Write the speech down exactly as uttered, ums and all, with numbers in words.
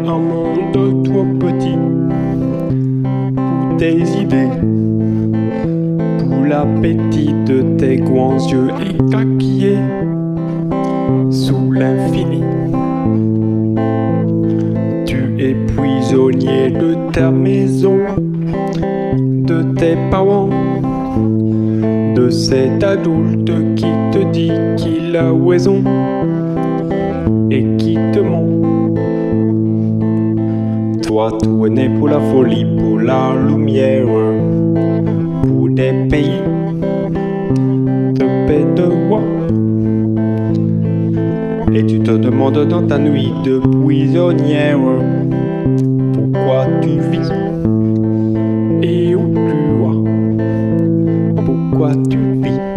un monde trop petit pour tes idées, pour l'appétit de tes grands yeux écarquillés sous l'infini. Tu es prisonnier de ta maison, de tes parents, de cet adulte qui te dit qu'il a raison et qui te ment. Toi, tu es né pour la folie, pour la lumière, pour des pays de paix, de roi. Et tu te demandes dans ta nuit de prisonnière pourquoi tu vis et où tu vas, pourquoi tu vis.